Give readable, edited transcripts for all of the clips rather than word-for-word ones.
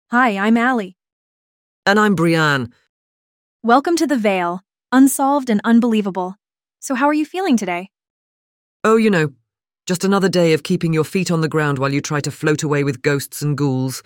Hi, I'm Allie. And I'm Brianne. Welcome to The Veil, unsolved and unbelievable. So how are you feeling today? Oh, just another day of keeping your feet on the ground while you try to float away with ghosts and ghouls.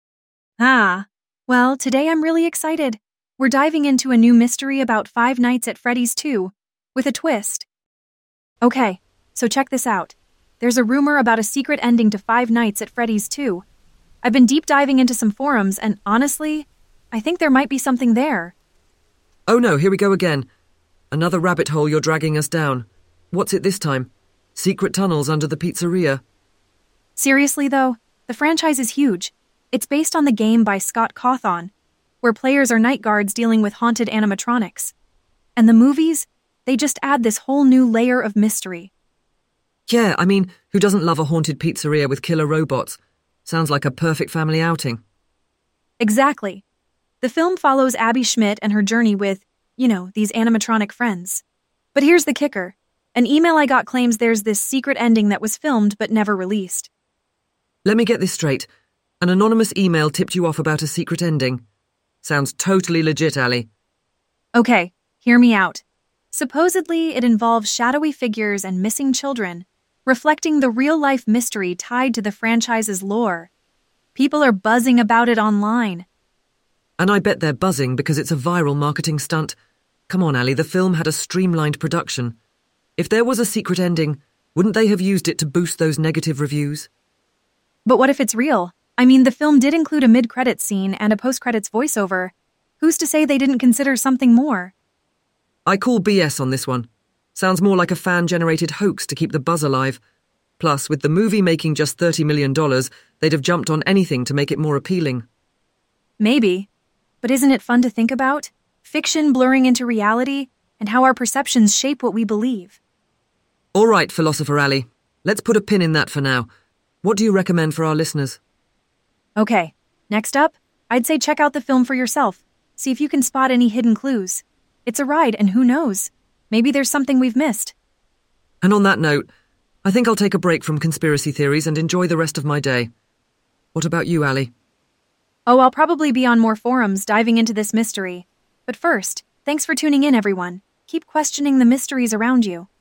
Well, today I'm really excited. We're diving into a new mystery about Five Nights at Freddy's 2, with a twist. Okay, so check this out. There's a rumor about a secret ending to Five Nights at Freddy's 2. I've been deep diving into some forums, and honestly, I think there might be something there. Oh no, here we go again. Another rabbit hole you're dragging us down. What's it this time? Secret tunnels under the pizzeria? Seriously, though, the franchise is huge. It's based on the game by Scott Cawthon, where players are night guards dealing with haunted animatronics. And the movies, they just add this whole new layer of mystery. Yeah, who doesn't love a haunted pizzeria with killer robots? Sounds like a perfect family outing. Exactly. The film follows Abby Schmidt and her journey with, these animatronic friends. But here's the kicker. An email I got claims there's this secret ending that was filmed but never released. Let me get this straight. An anonymous email tipped you off about a secret ending. Sounds totally legit, Allie. Okay, hear me out. Supposedly, it involves shadowy figures and missing children, reflecting the real-life mystery tied to the franchise's lore. People are buzzing about it online. And I bet they're buzzing because it's a viral marketing stunt. Come on, Allie, the film had a streamlined production. If there was a secret ending, wouldn't they have used it to boost those negative reviews? But what if it's real? The film did include a mid-credits scene and a post-credits voiceover. Who's to say they didn't consider something more? I call BS on this one. Sounds more like a fan-generated hoax to keep the buzz alive. Plus, with the movie making just $30 million, they'd have jumped on anything to make it more appealing. Maybe. But isn't it fun to think about? Fiction blurring into reality, and how our perceptions shape what we believe. All right, Philosopher Allie. Let's put a pin in that for now. What do you recommend for our listeners? Okay, next up, I'd say check out the film for yourself. See if you can spot any hidden clues. It's a ride, and who knows? Maybe there's something we've missed. And on that note, I think I'll take a break from conspiracy theories and enjoy the rest of my day. What about you, Allie? Oh, I'll probably be on more forums diving into this mystery. But first, thanks for tuning in, everyone. Keep questioning the mysteries around you.